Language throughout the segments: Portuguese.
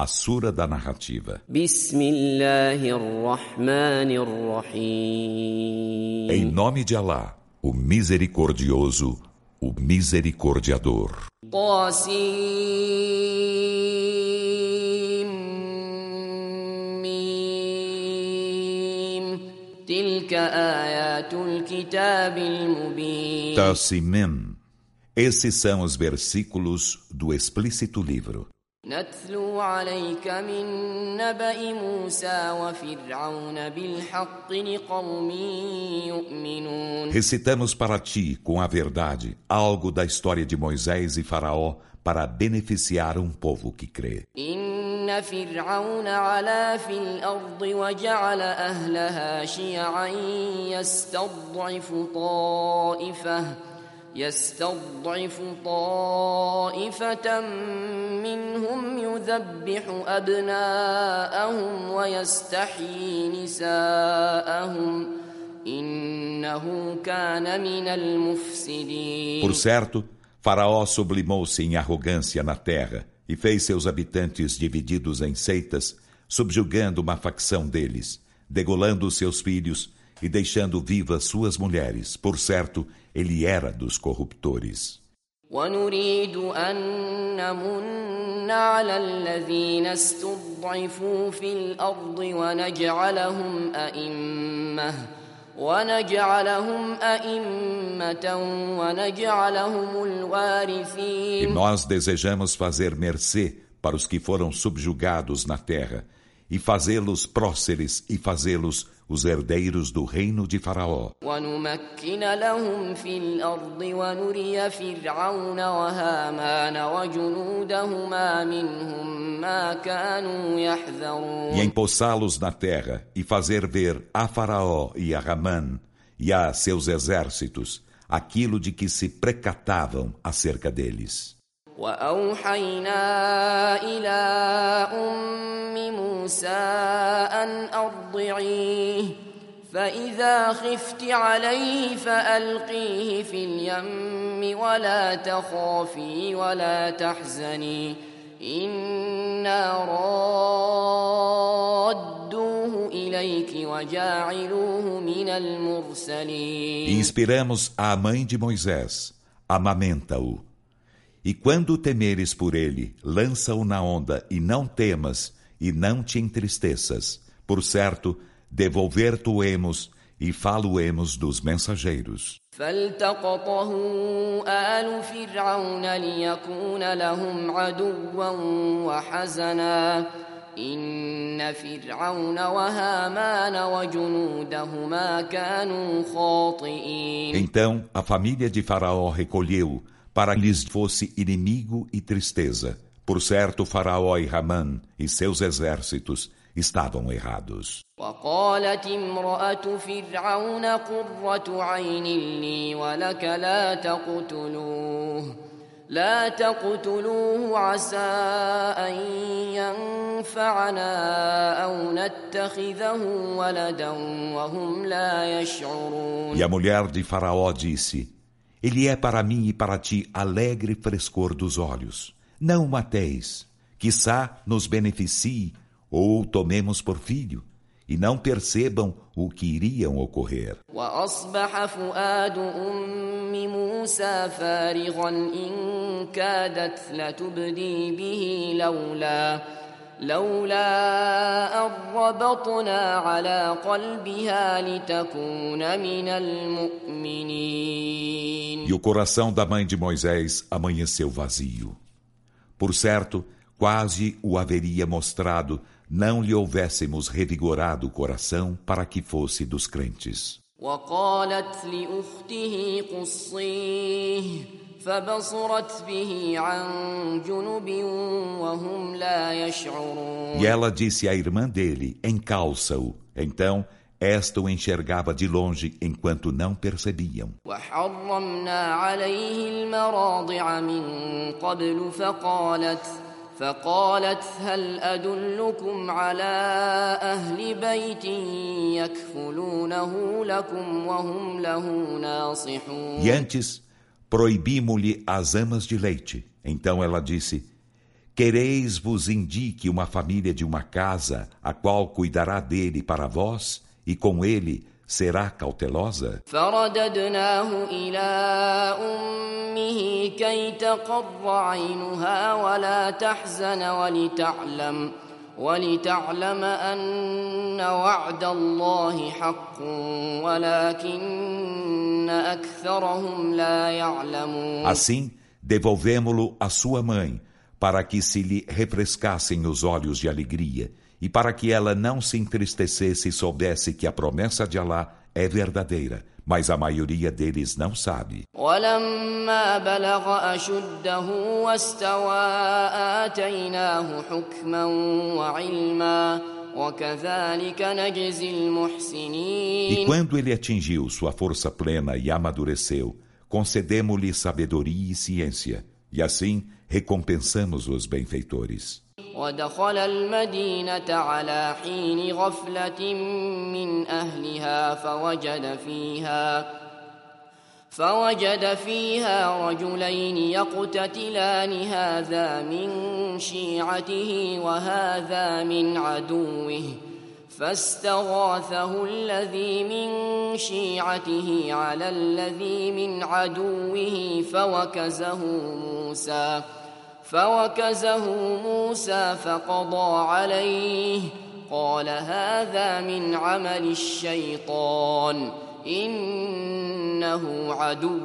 a sura da narrativa. Em nome de Alá, o misericordioso, o misericordiador. Tassimim. Esses são os versículos do explícito livro. نتلو عليك من نبأ موسى وفرعون بالحق لقوم يؤمنون. Recitamos para ti, com a verdade, algo da história de Moisés e Faraó para beneficiar um povo que crê. إن فرعون علا في الأرض وجعل أهلها شيعا يستضعف طائفة منهم يذبح أبناءهم ويستحيي نساءهم إنه كان من المفسدين. Por certo, Faraó sublimou-se em arrogância na terra e fez seus habitantes divididos em seitas, subjugando uma facção deles, degolando seus filhos e deixando vivas suas mulheres. Por certo, ele era dos corruptores. ونريد أن نمن على الذين استضعفوا في الأرض ونجعلهم أئمة ونجعلهم الوارثين. E nós desejamos fazer mercê para os que foram subjugados na terra, e fazê-los próceres e fazê-los os herdeiros do reino de Faraó. ونمكن لهم في الأرض ونري فرعون وهامان وجنودهما منهم ما كانوا يحذرون. E empossá-los na terra e fazer ver a Faraó e a Ramã e a seus exércitos aquilo de que se precatavam acerca deles. وأوحينا إلى موسى أن أرضعيه فإذا خفت عليه فألقيه في اليم ولا تخافي ولا تحزني إنا رادوه إليك وجاعلوه من المرسلين. E inspiramos a mãe de Moisés, amamenta-o. E quando temeres por ele, lança-o na onda e não temas e não te entristeças. Por certo, devolver-te-emos e falo-emos dos mensageiros. فالتقطه آل فرعون ليكون لهم عدوا وحزنا إن فرعون وهامان وجنودهما كانوا خاطئين. Então a família de Faraó recolheu para que lhes fosse inimigo e tristeza. Por certo, Faraó e Ramã e seus exércitos estavam errados. وقالت امرأة فرعون قرة عين لي ولك لا تقتلوه عسى أن ينفعنا أو نتخذه ولدا وهم لا يشعرون. E a mulher de Faraó disse: Ele é para mim e para ti alegre frescor dos olhos. Não o mateis, quiçá nos beneficie ou o tomemos por filho, e não percebam o que iriam ocorrer. وأصبح فؤاد موسى فارغا إن كادت لتبدي به لولا أن ربطنا على قلبها لتكون من المؤمنين. E o coração da mãe de Moisés amanheceu vazio. Por certo, quase o haveria mostrado, não lhe houvéssemos revigorado o coração para que fosse dos crentes. وقالت لأخته قصيه فبصرت به عن جنب وهم لا يشعرون. E ela disse à irmã dele: encalça-o. Então, esta o enxergava de longe enquanto não percebiam. وحرمنا عليه المراضع من قبل فقالت هل أدلكم على أهل بيت يكفلونه لكم وهم له ناصحون. E antes, proibimos-lhe as amas de leite. Então ela disse: Quereis vos indique uma família de uma casa, a qual cuidará dele para vós, e com ele será cautelosa? فرددناه إلى أمه كي تقر عينها ولا تحزن ولتعلم أن وعد الله حق ولكن أكثرهم لا يعلمون. Assim, devolvemo-lo à sua mãe, para que se lhe refrescassem os olhos de alegria, e para que ela não se entristecesse e soubesse que a promessa de Alá é verdadeira, mas a maioria deles não sabe. ولما بلغ أشده واستوى آتيناه حكما وعلما وكذلك نجزي المحسنين. E quando ele atingiu sua força plena e amadureceu, concedemo-lhe sabedoria e ciência, e assim recompensamos os benfeitores. ودخل المدينة على حين غفلة من أهلها فوجد فيها رجلين يقتتلان هذا من شيعته وهذا من عدوه فاستغاثه الذي من شيعته على الذي من عدوه فوكزه موسى فقضى عليه قال هذا من عمل الشيطان إنه عدو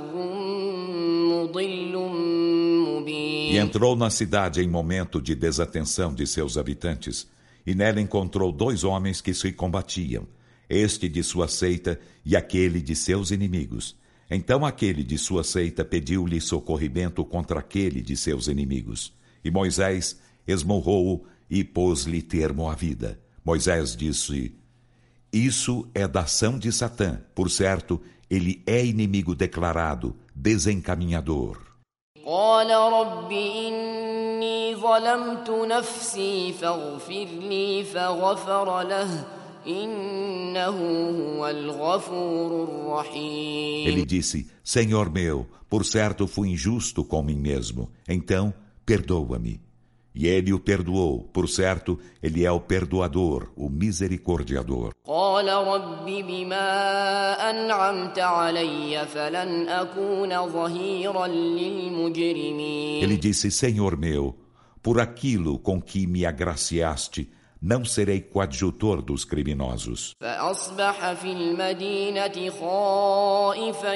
مضل مبين. E entrou na cidade em momento de desatenção de seus habitantes, e nela encontrou 2 homens que se combatiam, este de sua seita e aquele de seus inimigos. Então aquele de sua seita pediu-lhe socorrimento contra aquele de seus inimigos. E Moisés esmurrou-o e pôs-lhe termo à vida. Moisés disse: Isso é da ação de Satã. Por certo, ele é inimigo declarado, desencaminhador. قال رب إني ظلمت نفسي فاغفر لي فغفر له إنه هو الغفور الرحيم. Ele disse: Senhor meu, por certo fui injusto com mim mesmo, então perdoa-me. E ele o perdoou, por certo, ele é o perdoador, o misericordiador. قال رب بما أنعمت علي فلن أكون ظهيرا للمجرمين. Ele disse: Senhor meu, por aquilo com que me agraciaste, não serei coadjutor dos criminosos. فأصبح في المدينة خائفا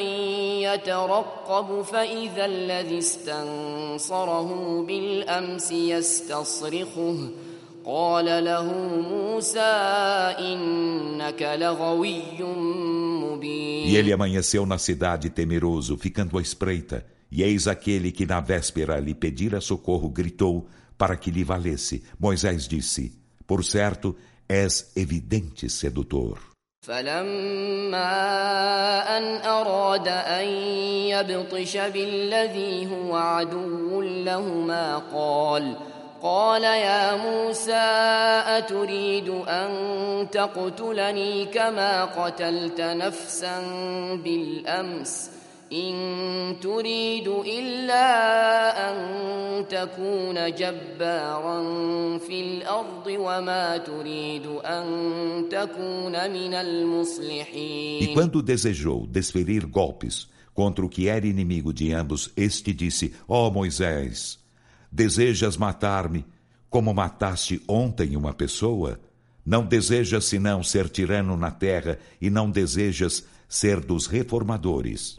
يترقب فإذا الذي استنصره بالأمس يستصرخه قال له موسى إنك لغوي مبين. E ele amanheceu na cidade temeroso, ficando à espreita, e eis aquele que na véspera lhe pedira socorro gritou para que lhe valesse. Moisés disse: Por certo, és evidente sedutor. فلما أن أراد أن يبطش بالذي هو عدو لهما قال يا موسى أتريد أن تقتلني كما قتلت نفسا بالأمس إن تريد إلا أن تكون جبارا في الأرض وما تريد أن تكون من المصلحين. E quando desejou desferir golpes contra o que era inimigo de ambos, este disse: Ó Moisés, desejas matar-me como mataste ontem uma pessoa? Não desejas senão ser tirano na terra e não desejas ser dos reformadores.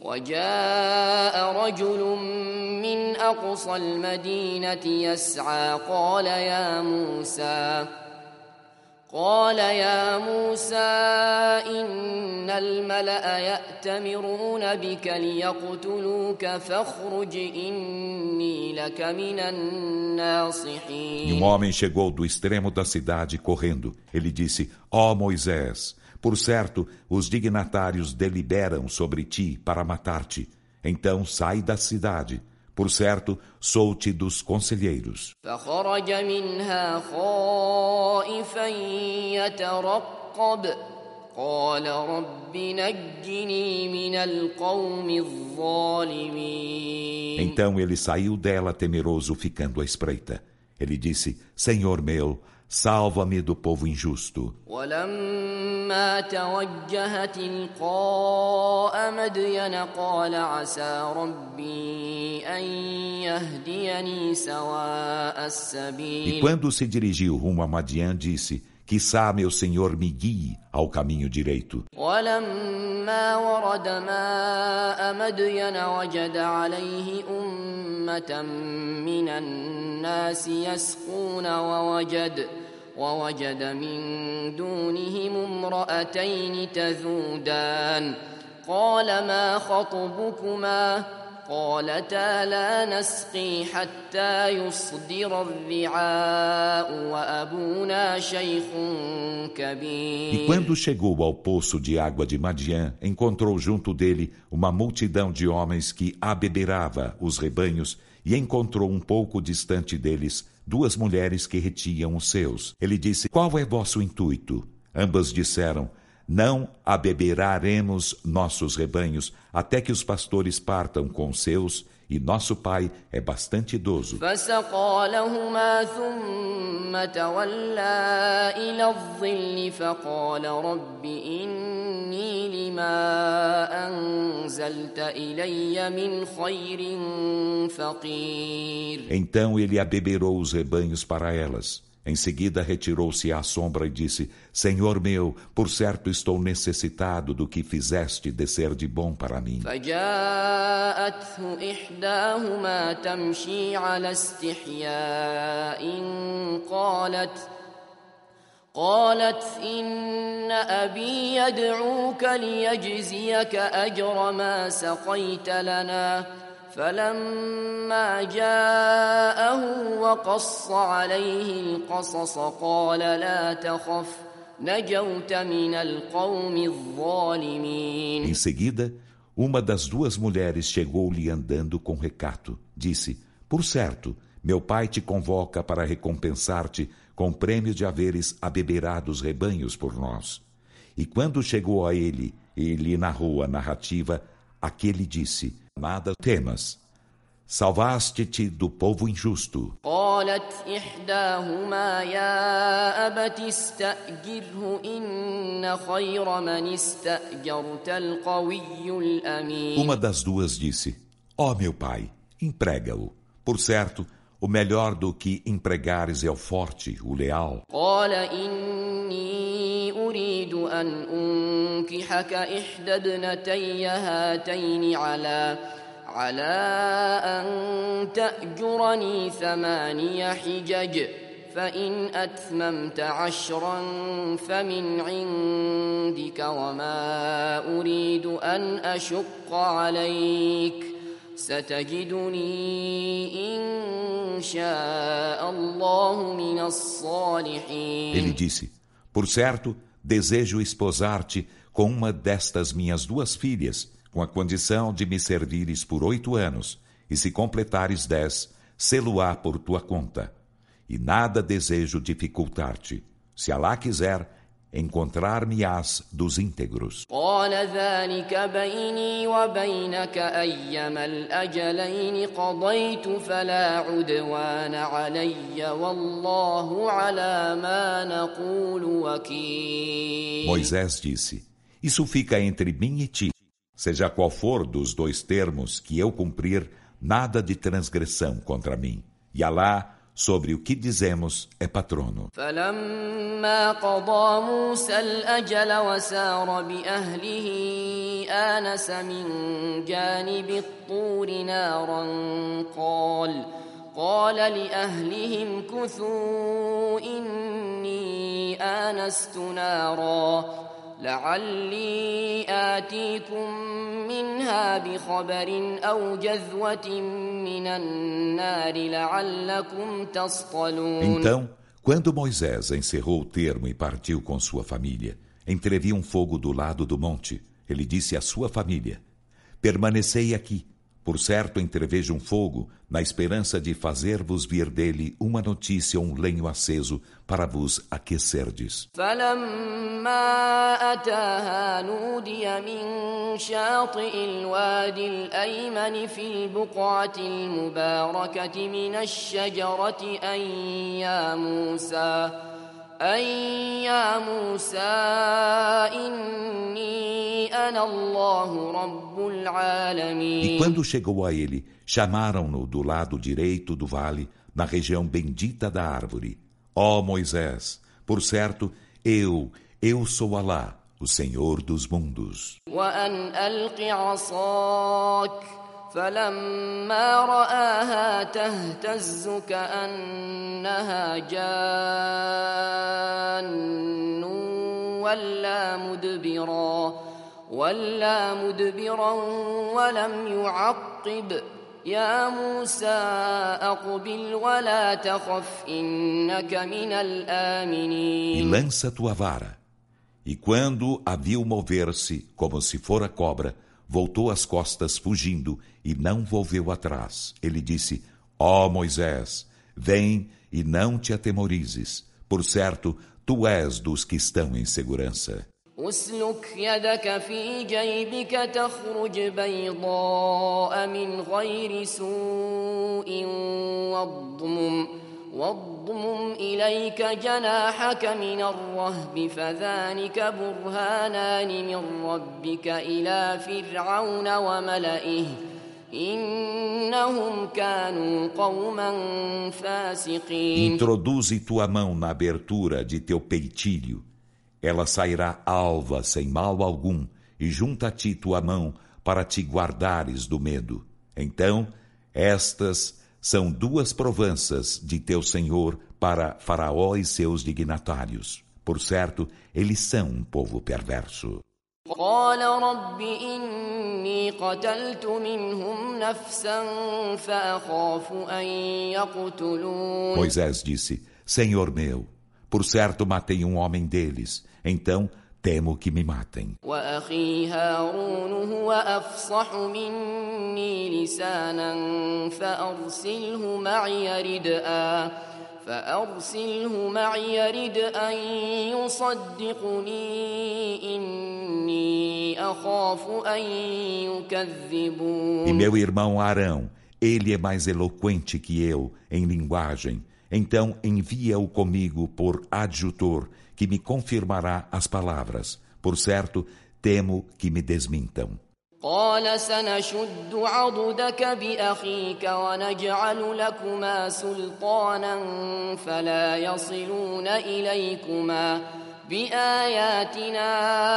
وجاء رجل من أقصى المدينة يسعى قال يا موسى إن الملأ يأتمرون بك ليقتلوك فاخرج إني لك من الناصحين. E um homem chegou do extremo da cidade correndo. Ele disse: Ó Moisés, por certo, os dignatários deliberam sobre ti para matar-te. Então sai da cidade. Por certo, sou-te dos conselheiros. فخرج منها خائفا يترقب قال رب نجني من القوم الظالمين. Então ele saiu dela temeroso, ficando à espreita. Ele disse: Senhor meu, salva-me do povo injusto. ولما توجه تلقاء مدين قال عسى ربي أن يهديني سواء E السبيل quando se dirigiu rumo a Madian, disse: Quizá meu Senhor me guie ao caminho direito. ولما ورد ماء مدين وجد عليه أمة من الناس يسقون ووجد من دونهم امرأتين تذودان قال ما خطبكما قالتا لا نسقي حتى يصدر الرعاء وأبونا شيخ كبير. E quando chegou ao poço de água de Madian, encontrou junto dele uma multidão de homens que abeberava os rebanhos e encontrou um pouco distante deles 2 mulheres que retiam os seus. Ele disse: Qual é vosso intuito? Ambas disseram: Não abeberaremos nossos rebanhos até que os pastores partam com os seus, e nosso pai é bastante idoso. فسقى لهما ثم تولى إلى الظل فقال رب إني لما أنزلت إلي من خير فقير. Então ele abeberou os rebanhos para elas. Em seguida retirou-se à sombra e disse: Senhor meu, por certo estou necessitado do que fizeste descer de bom para mim. فجاءته إحداهما تمشي على استحياء قالت إن أبي يدعوك ليجزيك أجر ما سقيت لنا فلما جاءه وقص عليه القصص قال لا تخف نجوت من القوم الظالمين. Em seguida, uma das 2 mulheres chegou-lhe andando com recato. Disse: Por certo, meu pai te convoca para recompensar-te com o prêmio de haveres abeberado os rebanhos por nós. E quando chegou a ele e lhe narrou a narrativa, aquele disse: Nada temas. Salvaste-te do povo injusto. قالت إحداهما يا أبت استأجره إن خير من استأجرت القوي الأمين. Uma das 2 disse: Ó meu pai, emprega-o. Por certo, o melhor do que empregares é o forte, o leal. قال إني أريد أن أنكحك إحدى ابنتي هاتين على أن تأجرني 8 حجج فإن أتممت 10 فمن عندك وما أريد أن أشق عليك ستجدني إن شاء الله من الصالحين. Ele disse: Por certo, desejo esposar-te com uma destas minhas 2 filhas, com a condição de me servires por 8 anos, e se completares 10, sê-lo-á por tua conta. E nada desejo dificultar-te. Se Alá quiser, encontrar-me-ás dos íntegros. قال ذلك بيني وبينك أيما الأجلين قضيت فلا عدوان علي والله على ما نقول وكيل. Moisés disse: Isso fica entre mim e ti. Seja qual for dos 2 termos que eu cumprir, nada de transgressão contra mim. E Alá, sobre o que dizemos, é patrono. فلما قضى موسى الأجل وسار بأهله آنس من جانب الطور نارا قال لأهلهم كثوا إني آنست نارا لعلي آتيكم منها بخبر أو جذوة من النار لعلكم تصطلون. Então, quando Moisés encerrou o termo e partiu com sua família, entreviu um fogo do lado do monte. Ele disse à sua família: Permanecei aqui, Por certo, entrevejo um fogo, na esperança de fazer-vos vir dele uma notícia ou um lenho aceso, para vos aquecerdes. فلما أتاها نودي من شاطئ الوادي الأيمن في البقعة المباركة من الشجرة أن يا موسى إني أنا الله رب العالمين. E quando chegou a ele, chamaram-no do lado direito do vale, na região bendita da árvore. Ó Moisés, por certo, eu sou Alá, o Senhor dos mundos. وأن ألق عصاك فلما رآها تهتز كأنها جان ولا مدبرا ولم يعقب يا موسى أقبل ولا تخف إنك من E الآمنين. lança tua vara. E quando a viu mover-se, como se fora cobra, voltou as costas fugindo e não volveu atrás. Ele disse: Ó Moisés, vem e não te atemorizes. Por certo, tu és dos que estão em segurança. أسلك يدك في جيبك تخرج بيضاء من غير سوء واضمم إليك جناحك من الرهب فذلك برهانان من ربك إلى فرعون وملئه إنهم كانوا قوما فاسقين. Introduze tua mão na abertura de teu peitilho. Ela sairá alva sem mal algum, e junta a ti tua mão para te guardares do medo. Então, estas são duas provanças de teu Senhor para Faraó e seus dignatários. Por certo, eles são um povo perverso. قال رب إني قتلت منهم نفسا فأخاف أن يقتلون. Moisés disse: Senhor meu, por certo matei um homem deles, então temo que me matem. وأخي هارون هو أفصح مني لسانا فأرسله معي يرد أن يصدقني إني أخاف أن يكذبون. E meu irmão Arão, ele é mais eloquente que eu em linguagem, então envia-o comigo por adjutor, que me confirmará as palavras. Por certo, temo que me desmintam. قال سنشد عضدك بأخيك ونجعل لكما سلطانا فلا يصلون إليكما بآياتنا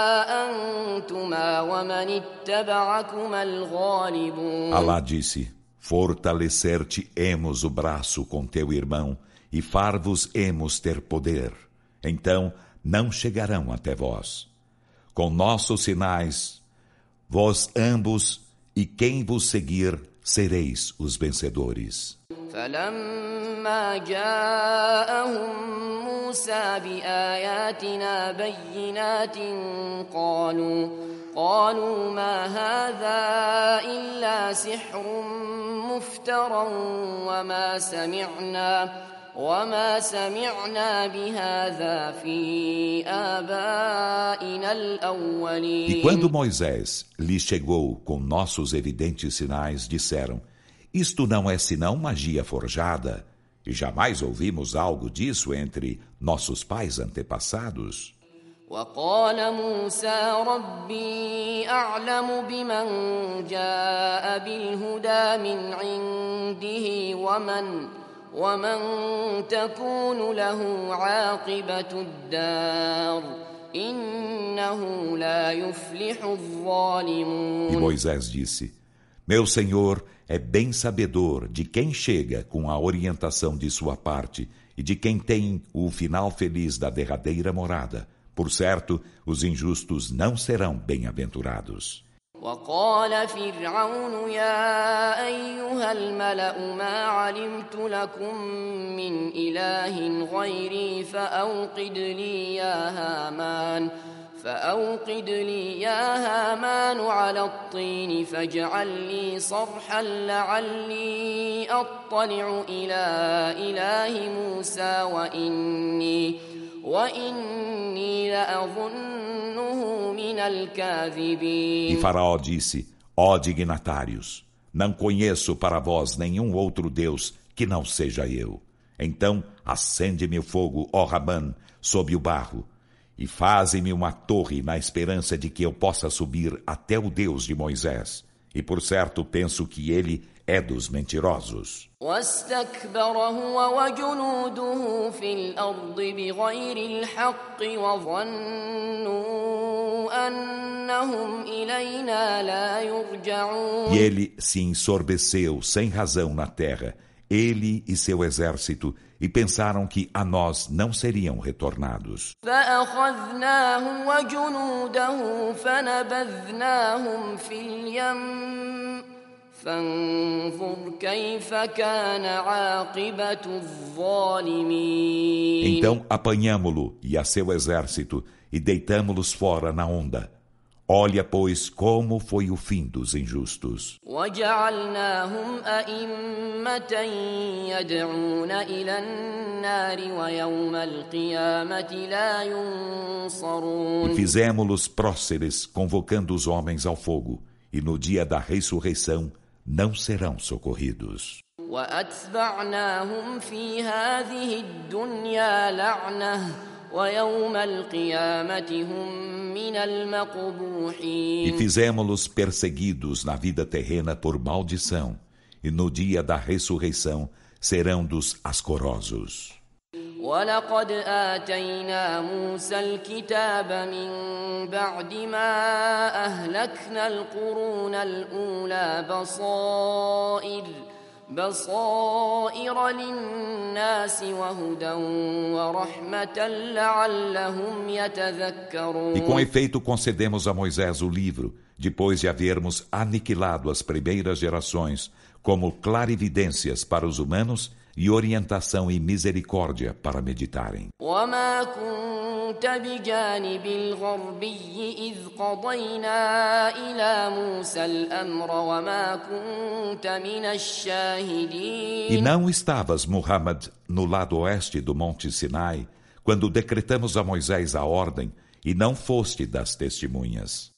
أنتما ومن اتبعكما الغالبون. Alá disse: Fortalecer-te-emos o braço com teu irmão e far-vos-emos ter poder. Então não chegarão até vós. Com nossos sinais, vós ambos e quem vos seguir sereis os vencedores. فلما جاءهم موسى بآياتنا بينات قالوا ما هذا إلا سحر مفترى وما سمعنا بهذا في آبائنا الأولين. E quando Moisés lhe chegou com nossos evidentes sinais, disseram: Isto não é senão magia forjada, e jamais ouvimos algo disso entre nossos pais antepassados. وقال موسى ربي أعلم بمن جاء بالهدى من عنده ومن تكون له عاقبة الدار إنه لا يفلح الظالمون. E Moisés disse: Meu Senhor é bem sabedor de quem chega com a orientação de sua parte e de quem tem o final feliz da derradeira morada. Por certo, os injustos não serão bem-aventurados. وقال فرعون يا أيها الملأ ما علمت لكم من إله غيري فأوقد لي يا فأوقد لي يا هامان على الطين فاجعل لي صرحا لعلي أطلع إلى إله موسى وإني لأظنه من الكاذبين. E Faraó disse: ó dignatários, não conheço para vós nenhum outro Deus que não seja eu. Então acende-me o fogo, ó Ramã, sob o barro, e faze-me uma torre na esperança de que eu possa subir até o Deus de Moisés. E por certo penso que ele é dos mentirosos. واستكبر هو وجنوده في الأرض بغير الحق وظنوا أنهم إلينا لا يرجعون. E ele se ensordeceu sem razão na terra, ele e seu exército, e pensaram que a nós não seriam retornados. فأخذناه وجنوده فنبذناهم في اليم فانظر كيف كان عاقبة الظالمين. Então apanhamo-lo e a seu exército e deitamo-los fora na onda. Olha, pois, como foi o fim dos injustos. وجعلناهم أئمة يدعون إلى النار ويوم القيامة لا ينصرون. E fizemo-los próceres, convocando os homens ao fogo, e no dia da ressurreição não serão socorridos. وأتبعناهم في هذه الدنيا لعنة ويوم القيامة هم من المقبوحين. E fizemo-los perseguidos na vida terrena por maldição, e no dia da ressurreição serão dos ascorosos. ولقد آتينا موسى الكتاب من بعد ما أهلكنا القرون الأولى بصائر للناس وهدى ورحمة لعلهم يتذكرون. E com efeito concedemos a Moisés o livro, depois de havermos aniquilado as primeiras gerações, como clarividências para os humanos e orientação e misericórdia para meditarem. وما كنت بجانب الغربي إذ قضينا إلى موسى الأمر وما كنت من الشاهدين. E não estavas, Muhammad, no lado oeste do Monte Sinai, quando decretamos a Moisés a ordem, e não foste das testemunhas.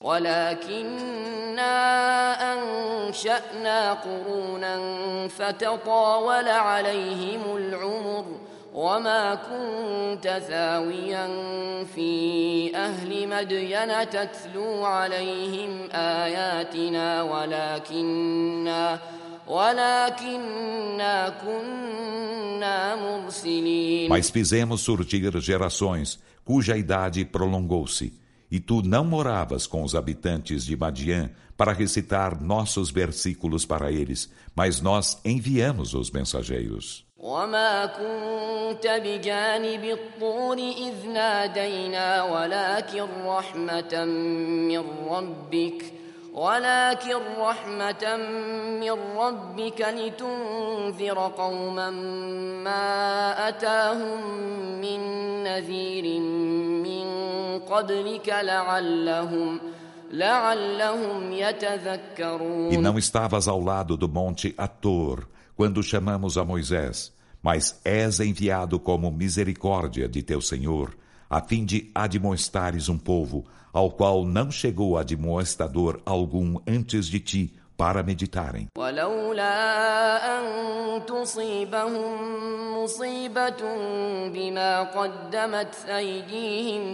ولكننا أنشأنا قرونا فتطاول عليهم العمر وما كنت ثاويا في أهل مدين تتلو عليهم آياتنا ولكننا كنا مرسلين. Mas fizemos surgir gerações cuja idade prolongou-se, e tu não moravas com os habitantes de Madian para recitar nossos versículos para eles, mas nós enviamos os mensageiros. وما كنت بجانب الطور إذ نادينا ولكن رحمة من ربك لتنذر قوما ما أتاهم من نذير من قبلك لعلهم يتذكرون. E não estavas ao lado do monte Ator, quando chamamos a Moisés, mas és enviado como misericórdia de teu Senhor, a fim de admoestares um povo ao qual não chegou admoestador algum antes de ti para meditarem. ولولا أن تصيبهم مصيبة بما قدمت أيديهم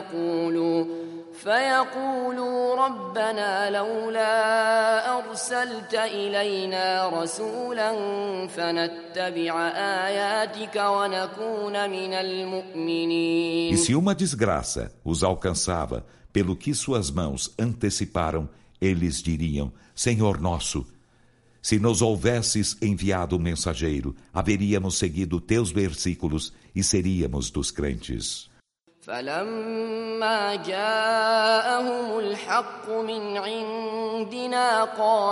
فيقولوا ربنا لولا أرسلت إلينا رسولا فنتبع آياتك ونكون من المؤمنين. E se uma desgraça os alcançava pelo que suas mãos anteciparam, eles diriam: Senhor nosso, se nos houvesses enviado um mensageiro, haveríamos seguido teus versículos e seríamos dos crentes. فلما جاءهم الحق من عندنا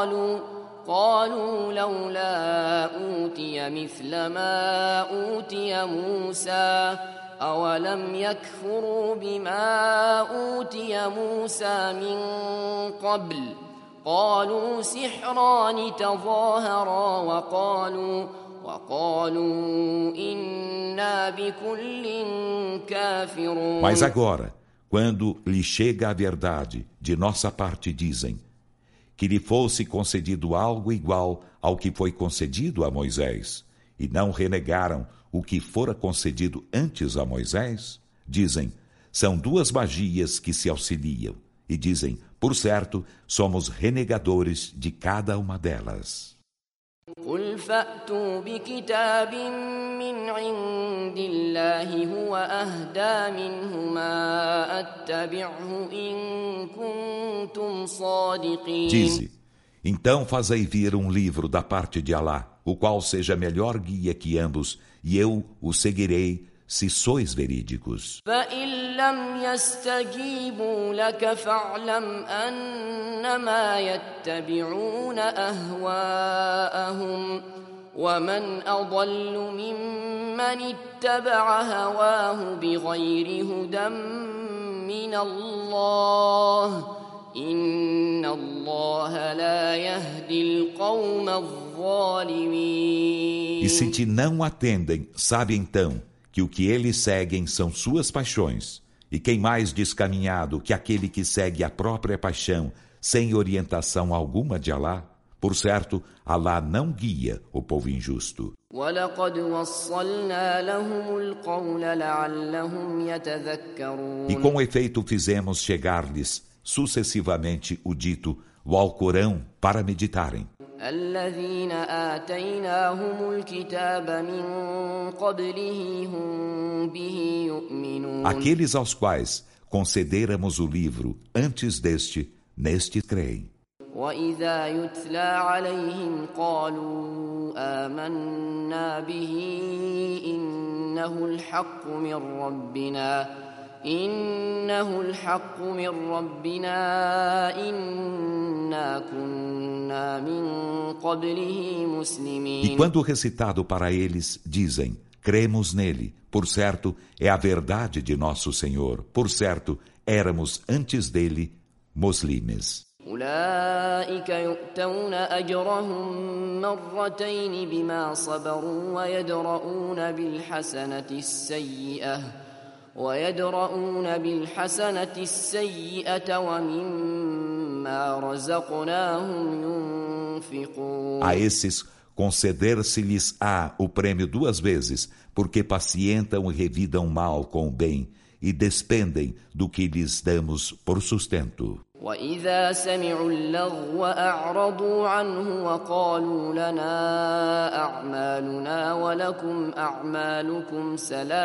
قالوا لولا أوتي مثل ما أوتي موسى أولم يكفروا بما أوتي موسى من قبل قالوا سحران تظاهرا وقالوا إنا بكل كافرون. Mas agora, quando lhe chega a verdade, de nossa parte dizem que lhe fosse concedido algo igual ao que foi concedido a Moisés, e não renegaram o que fora concedido antes a Moisés, dizem, são duas magias que se auxiliam, e dizem, por certo, somos renegadores de cada uma delas. قل فأتوا بكتاب من عند الله هو أهدى منهما أتبعه إن كنتم صادقين. Dize, então fazei vir um livro da parte de Alá, o qual seja melhor guia que ambos, e eu o seguirei se sois verídicos. فإن لم يستجيبوا لك فاعلم أنما يتبعون أهواءهم ومن أضل ممن اتبع هواه بغير هدى من الله إن الله لا يهدي القوم الظالمين. E se te não atendem, sabe então que o que eles seguem são suas paixões, e quem mais descaminhado que aquele que segue a própria paixão, sem orientação alguma de Alá? Por certo, Alá não guia o povo injusto. وَلَقَدْ وَصَّلْنَا لَهُمُ الْقَوْلَ لَعَلَّهُمْ يَتَذَكَّرُونَ. E com efeito fizemos chegar-lhes sucessivamente o dito, o Alcorão, para meditarem. الذين آتيناهم الكتاب من قبله هم به يؤمنون. Aqueles aos quais concederamos o livro antes deste, neste creem. وإذا يتلى عليهم قالوا آمنا به إنه الحق من ربنا إنا كنا من قبله مسلمين. E quando recitado para eles, dizem, cremos nele, por certo, é a verdade de nosso Senhor, por certo, éramos antes dele muslimes. أولئك يؤتون أجرهم مرتين بما صبروا ويدرؤون بالحسنة السيئة ومما رزقناهم ينفقون. A esses conceder-se-lhes-á o prêmio duas vezes, porque pacientam e revidam mal com o bem, e despendem do que lhes damos por sustento. وإذا سمعوا اللغو أعرضوا عنه وقالوا لنا أعمالنا ولكم أعمالكم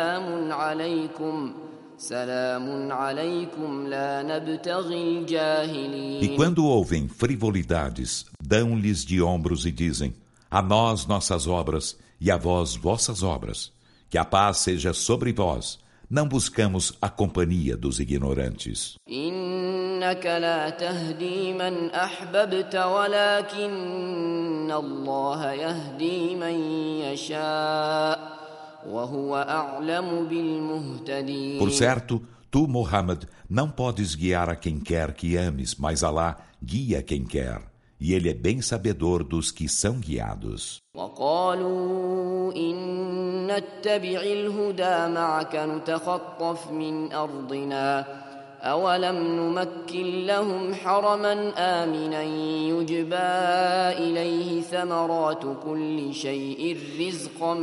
سلام عليكم لا نبتغي الجاهلين. E quando ouvem frivolidades, dão-lhes de ombros e dizem, a nós nossas obras e a vós vossas obras, que a paz seja sobre vós, não buscamos a companhia dos ignorantes. إنك لا تهدي من أحببت ولكن الله يهدي من يشاء وهو أعلم بالمهتدين. Por certo, tu, Muhammad, não podes guiar a quem quer que ames, mas Alá guia quem quer, e ele é bem sabedor dos que são guiados. وقالوا إن نتبع الهدى معك نتخطف من أرضنا أولم نمكن لهم حرما آمنا يجبى إليه ثمرات كل شيء رزقا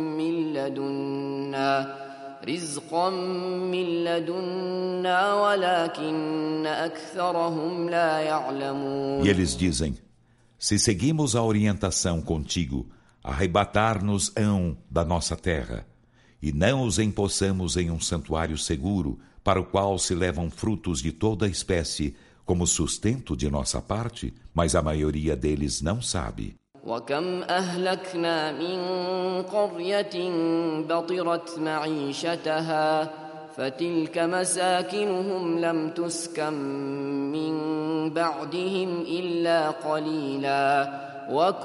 من لدنا ولكن أكثرهم لا يعلمون. E eles dizem, se seguimos a orientação contigo, arrebatar-nos-ão da nossa terra, e não os empossamos em um santuário seguro, para o qual se levam frutos de toda espécie, como sustento de nossa parte, mas a maioria deles não sabe. وكم أهلكنا من قرية بطرت معيشتها فتلك مساكنهم لم تسكن من بعدهم إلا قليلا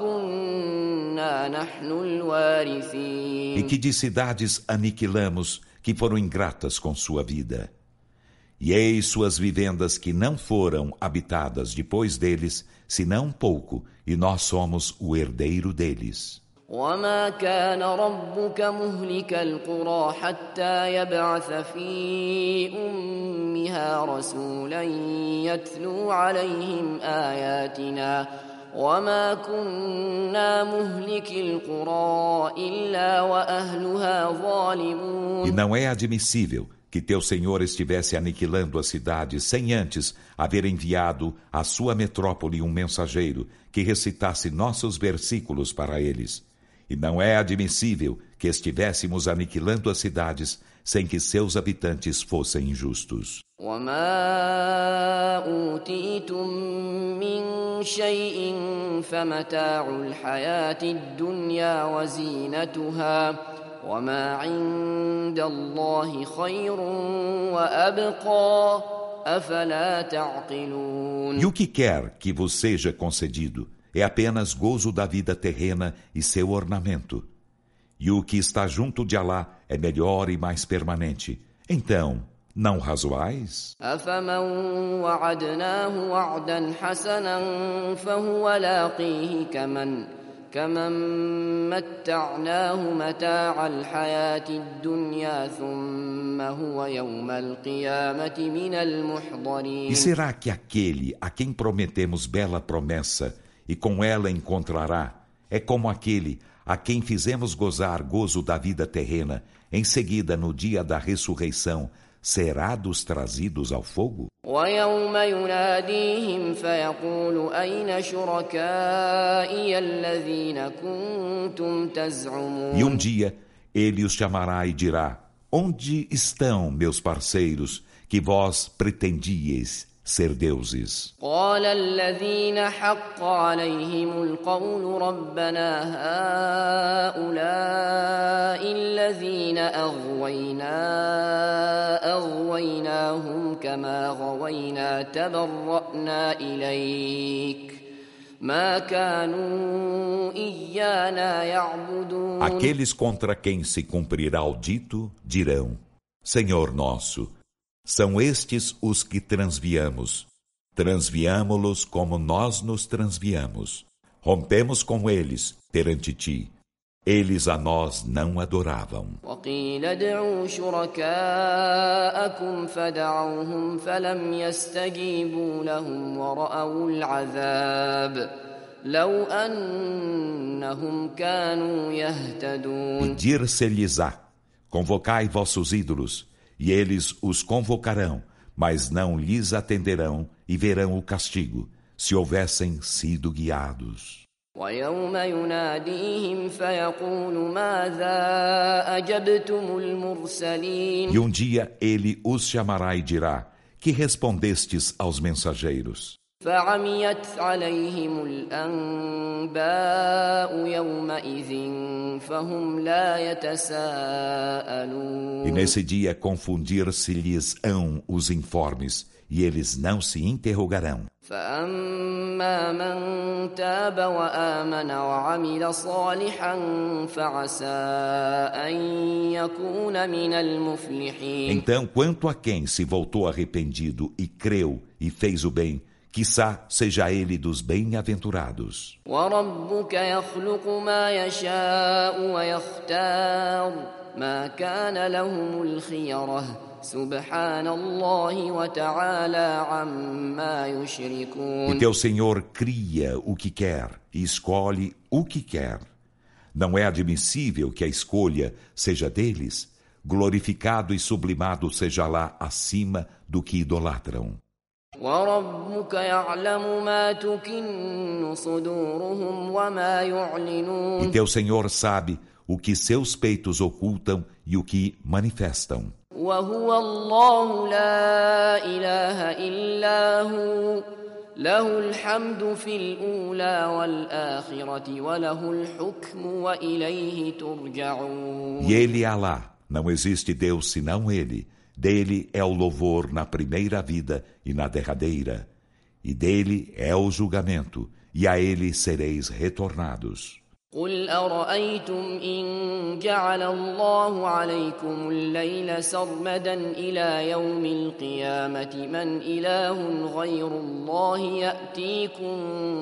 وكنا نحن الوارثين. E que de cidades aniquilamos que foram ingratas com sua vida. E eis suas vivendas que não foram habitadas depois deles, senão um pouco, e nós somos o herdeiro deles. وما كان ربك مهلك القرى حتى يبعث في أمها رسولا يتلو عليهم آياتنا وما كنا مهلك القرى إلا وأهلها ظالمون. E não é admissível que teu Senhor estivesse aniquilando a cidade sem antes haver enviado à sua metrópole um mensageiro que recitasse nossos versículos para eles. E não é admissível que estivéssemos aniquilando as cidades sem que seus habitantes fossem injustos. وما أوتيتم من شيء فمتاع الحياة الدنيا وزينتها وما عند الله خير وأبقى أفلا تعقلون. E o que quer que vos seja concedido é apenas gozo da vida terrena e seu ornamento. E o que está junto de Alá é melhor e mais permanente. Então, não razoais? أفمن وعدناه وعدا حسنا فهو لاقيه كمن متعناه متاع الحياة الدنيا ثم هو يوم القيامة من المحضرين. E será que aquele a quem prometemos bela promessa e com ela encontrará, é como aquele a quem fizemos gozar gozo da vida terrena, em seguida, no dia da ressurreição, será dos trazidos ao fogo? ويوم يناديهم فيقول أين شركائي الذين كنتم تزعمون. E um dia ele os chamará e dirá: onde estão meus parceiros que vós pretendíeis ser deuses? قال الذين حق عليهم القول ربنا هؤلاء الذين أغويناهم كما غوينا تبرأنا إليك ما كانوا إيانا يعبدون. Aqueles contra quem se cumprirá o dito dirão: Senhor nosso, são estes os que transviamos. Transviamo-los como nós nos transviamos. Rompemos com eles perante ti. Eles a nós não adoravam. وقيل ادعوا شركاءكم فدعوهم فلم يستجيبوا لهم ورأوا العذاب لو أنهم كانوا يهتدون. E dir-se-lhes-á: convocai vossos ídolos, e eles os convocarão, mas não lhes atenderão e verão o castigo, se houvessem sido guiados. ويوم يناديهم فيقول ماذا أجبتم المرسلين. E um dia ele os chamará e dirá: que respondestes aos mensageiros? فعميت عليهم الأنباء يومئذ فهم لا يتساءلون. E nesse dia confundir-se-lhes-ão os informes, e eles não se interrogarão. فأما من تاب وآمن وعمل صالحا فعسى أن يكون من المفلحين. Então, quanto a quem se voltou arrependido e creu e fez o bem, quiçá seja ele dos bem-aventurados. وربك يخلق ما يشاء ويختار ما كان لهم الخيرة سبحان الله وتعالى عما يشركون. E teu Senhor cria o que quer e escolhe o que quer. Não é admissível que a escolha seja deles. Glorificado e sublimado seja lá acima do que idolatram. وربك يعلم ما تكن صدورهم وما يعلنون. E teu Senhor sabe o que seus peitos ocultam e o que manifestam. وهو الله لا إله إلا هو له الحمد في الأولى والآخرة وله الحكم وإليه ترجعون. E ele é Alá, não existe Deus senão ele. Dele é o louvor na primeira vida e na derradeira. E dele é o julgamento, e a ele sereis retornados. قل أرأيتم إن جعل الله عليكم الليل سرمدا إلى يوم القيامة من إله غير الله يأتيكم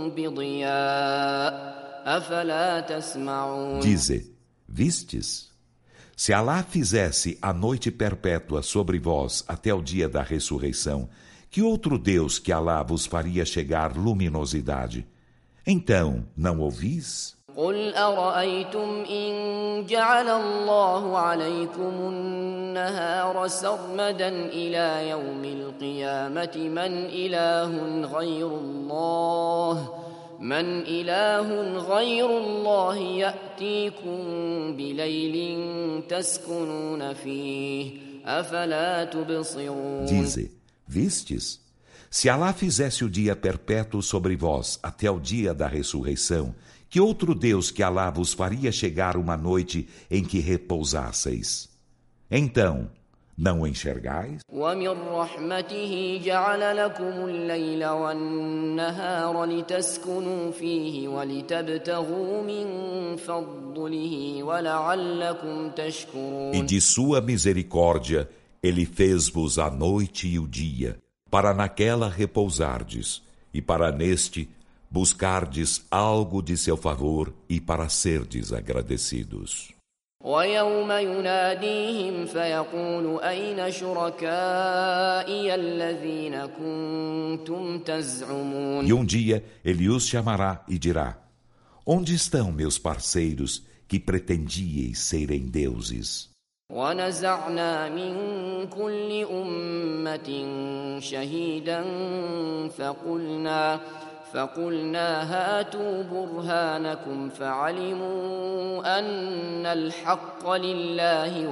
بضياء أفلا تسمعون. Dize, vistes? Se Alá fizesse a noite perpétua sobre vós até o dia da ressurreição, que outro Deus que Alá vos faria chegar luminosidade? Então, não ouvis? قل أرأيتم إن جعل الله عليكم النهار سرمدا إلى يوم القيامة من إله غير الله يأتيكم بليل تسكنون فيه أفلا تبصرون. Dize, vistes? Se Alá fizesse o dia perpétuo sobre vós até o dia da ressurreição, que outro Deus que Alá vos faria chegar uma noite em que repousasseis? Então, não o enxergais? ومن رحمته جعل لكم الليل والنهار لتسكنوا فيه ولتبتغوا من فضله ولعلكم تشكرون. E de sua misericórdia, Ele fez-vos a noite e o dia, para naquela repousardes, e para neste buscardes algo de seu favor e para serdes agradecidos. ويوم يناديهم فيقول أين شركائي الذين كنتم تزعمون. E um dia ele os chamará e dirá: onde estão meus parceiros que pretendíeis serem deuses? ونزعنا من كل أمة شهيدا فقلنا هاتوا برهانكم فعلموا أن الحق لله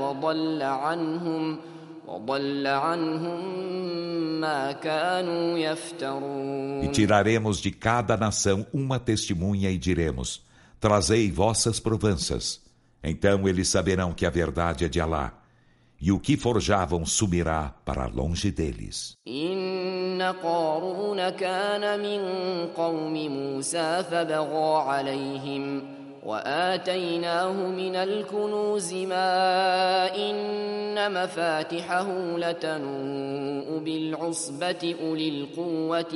وضل عنهم ما كانوا يفترون. E tiraremos de cada nação uma testemunha e diremos: trazei vossas provanças. Então eles saberão que a verdade é de Alá, e o que forjavam sumirá para longe deles. إن قارون كان من قوم موسى فبغى عليهم وآتيناه من الكنوز ما إن مفاتحه لتنوء بالعصبة أولي القوة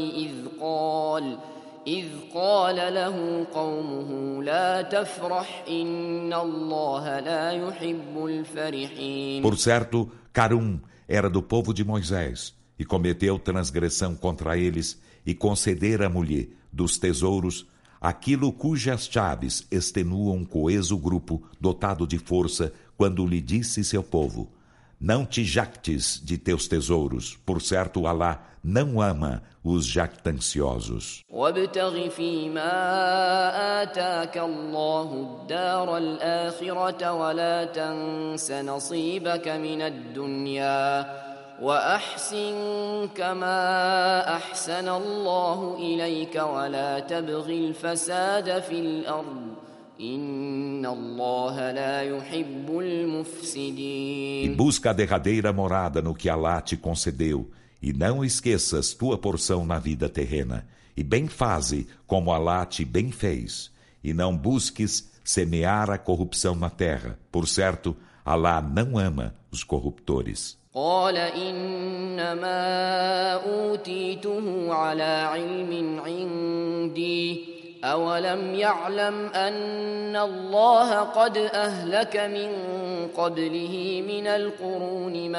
إذ قال له قومه لا تفرح إن الله لا يحب الفرحين. Por certo, Carum era do povo de Moisés e cometeu transgressão contra eles e concedera-lhe dos tesouros aquilo cujas chaves extenuam um coeso grupo dotado de força quando lhe disse seu povo: não te jactes de teus tesouros, por certo Alá não ama os jactanciosos. وابتغ فيما آتاك الله الدار الآخرة ولا تنس نصيبك من الدنيا وأحسن كما أحسن الله إليك ولا تبغ الفساد في الأرض إن الله لا يحب المفسدين. E busca a derradeira morada no que Alá te concedeu, e não esqueças tua porção na vida terrena, e bem faze como Alá te bem fez, e não busques semear a corrupção na terra, por certo, Alá não ama os corruptores. قال إنما أوتيته على علم عندي أولم يعلم أن الله قد أهلك من قبله من القرون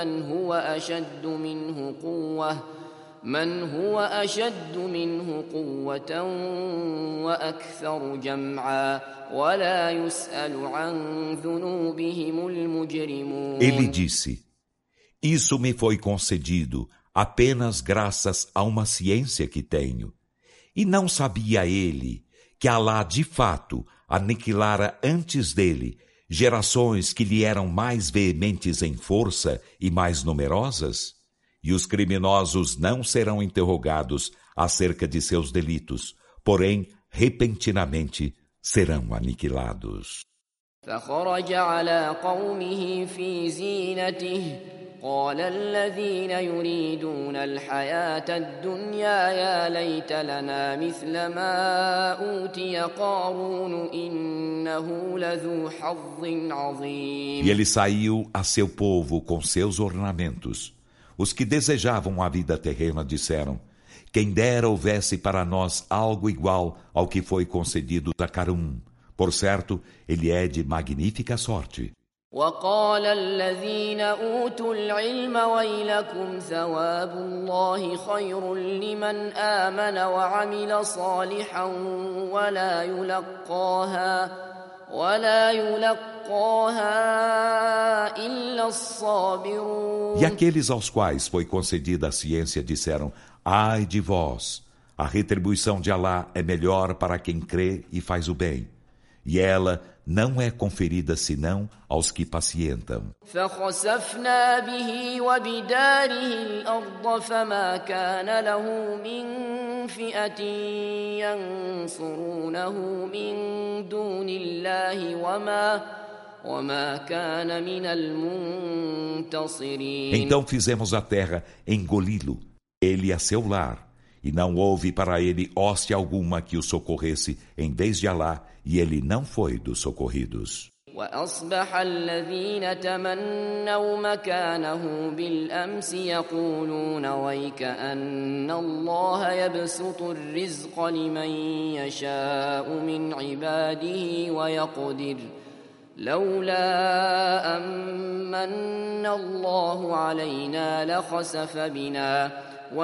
من هو أشد منه قوة وأكثر جمعا ولا يسأل عن ذنوبهم المجرمون. Ele disse: isso me foi concedido apenas graças a uma ciência que tenho. E não sabia ele que Alá de fato aniquilara antes dele gerações que lhe eram mais veementes em força e mais numerosas? E os criminosos não serão interrogados acerca de seus delitos, porém, repentinamente serão aniquilados. فخرج على قومه في زينته قال الذين يريدون الحياة الدنيا يا ليت لنا مثل ما أوتي قارون إنه لذو حظ عظيم. E ele saiu a seu povo com seus ornamentos. Os que desejavam a vida terrena disseram: quem dera houvesse para nós algo igual ao que foi concedido a Carum. Por certo, ele é de magnífica sorte. وقال الذين أوتوا العلم ويلكم ثواب الله خير لمن آمن وعمل صالحا ولا يلقاها إلا الصابرون. E aqueles aos quais foi concedida a ciência disseram: ai de vós! A retribuição de Alá é melhor para quem crê e faz o bem. E ela não é conferida senão aos que pacientam. فخسفنا به وبداره الأرض فما كان له من فئة ينصرونه من دون الله وما كان من المنتصرين. Então fizemos a terra engoli-lo, ele a seu lar, e não houve para ele hóstia alguma que o socorresse em vez de Alá, e ele não foi dos socorridos. وأصبح الذين تمنوا مكانه بالأمس يقولون ويكأن الله يبسط الرزق لمن يشاء من عباده ويقدر لولا أمن الله علينا لخسف بنا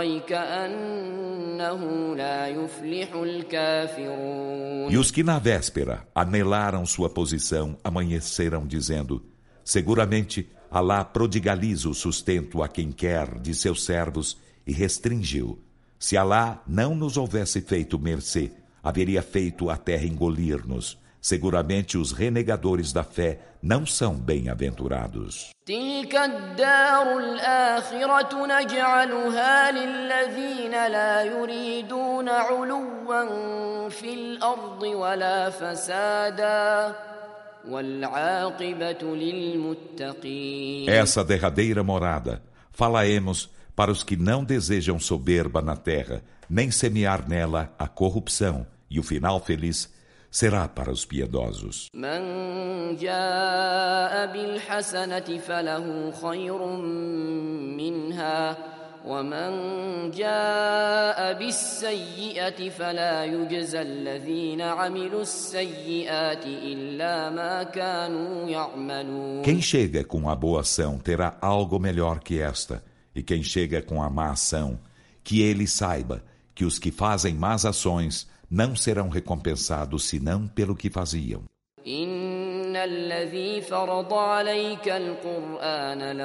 ويكأنه لا يفلح الكافرون. E os que na véspera anelaram sua posição amanheceram dizendo: seguramente Alá prodigaliza o sustento a quem quer de seus servos e restringiu. Se Alá não nos houvesse feito mercê, haveria feito a terra engolir-nos. Seguramente os renegadores da fé não são bem-aventurados. تلك الدار الآخرة نجعلها للذين لا يريدون علوا في الأرض ولا فسادا والعاقبة للمتقين. Essa derradeira morada falaemos para os que não desejam soberba na terra, nem semear nela a corrupção, e o final feliz será para os piedosos. من جاء بالحسنة فله خير منها ومن جاء بالسيئة فلا يجزى الذين عملوا السيئات إلا ما كانوا يعملون. Quem chega com a boa ação terá algo melhor que esta, e quem chega com a má ação, que ele saiba que os que fazem más ações não serão recompensados senão pelo que faziam. إن الذي فرض عليك القرآن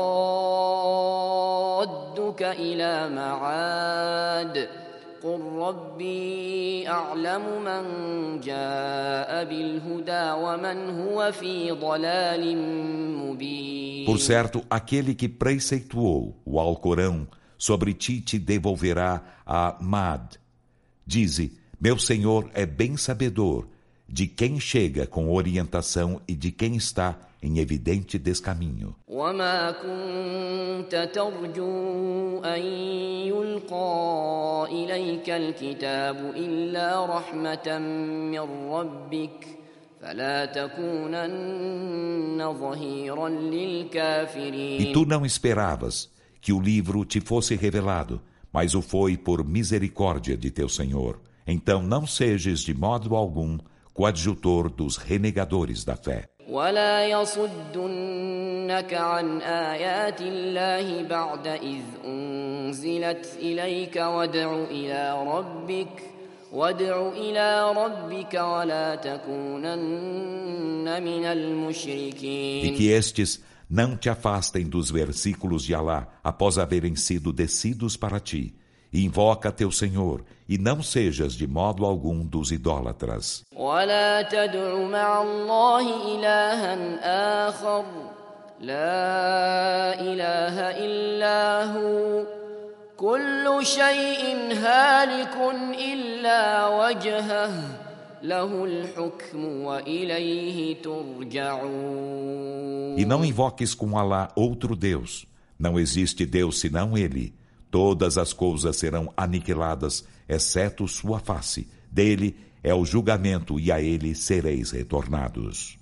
لرادك إلى معاد قل ربي أعلم من جاء بالهدى ومن هو في ضلال مبين. Por certo, aquele que preceituou o Alcorão sobre ti te devolverá a Mad. Dize: meu Senhor é bem sabedor de quem chega com orientação e de quem está em evidente descaminho. وما كنت ترجو أن يلقى إليك الكتاب إلا رحمة من ربك فلا تكونن ظهيرا للكافرين. E tu não esperavas que o livro te fosse revelado, mas o foi por misericórdia de teu Senhor. Então não sejas de modo algum coadjutor dos renegadores da fé. ولا يصدنك عن آيات الله بعد إذ أنزلت إليك وادع إلى ربك ولا تكونن من المشركين. E que estes não te afastem dos versículos de Alá após haverem sido descidos para ti. E invoca teu Senhor, e não sejas de modo algum dos idólatras. ولا تدع مع الله إلها آخر لا إله إلا هو كل شيء هالك إلا وجهه له الحكم وإليه ترجعون. E não invoques com Alá outro Deus, Não existe Deus senão Ele. Todas as coisas serão aniquiladas, exceto sua face. Dele é o julgamento e a Ele sereis retornados.